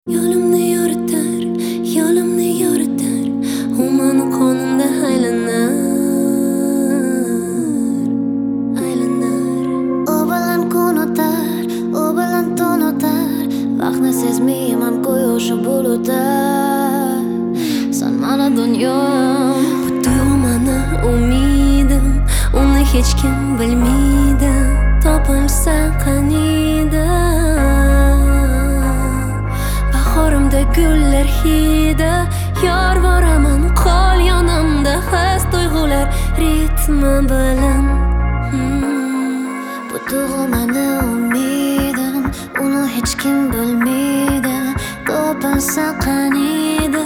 Yo'limni yoritar, u mani qonimda aylanar. U bilan kun o'tar, u bilan tun o'tar, vaqtni sezmayman quyoshi bulutlar. Sen mana dunyoyim, Bu tuyg'u mani umidim, uni hech kim bilmaydi. Topilsa qaniydi bahorimda gullar hidi, yor boraman qol yonimda, his tuyg'ular ritmi bilan. bu tuyg'u mani umidim, uni hech kim bilmaydi. Topilsa qaniydi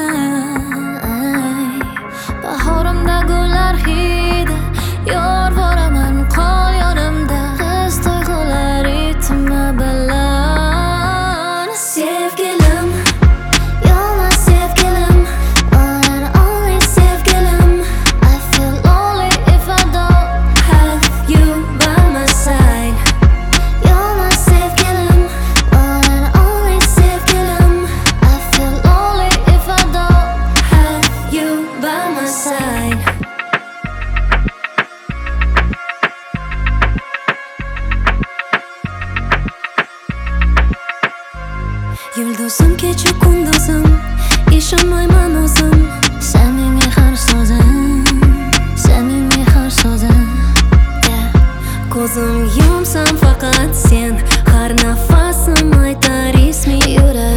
bahorimda gullar hidi, yor boraman qol yonimda, his tuyg'ular ritmi bilan. Sevgilim, You're my sevgilim, one and only sevgilim. I feel lonely if I don't have you by my side. You're my sevgilim, one and only sevgilim. I feel lonely if I don't Have you by my side. Yulduzim kecha kunduzim, ishonmayman o'zim. Samimiy har so'zim, samimiy har so'zim. Ko'zim yumsam faqat sen, har nafasim aytar isming. Yuragim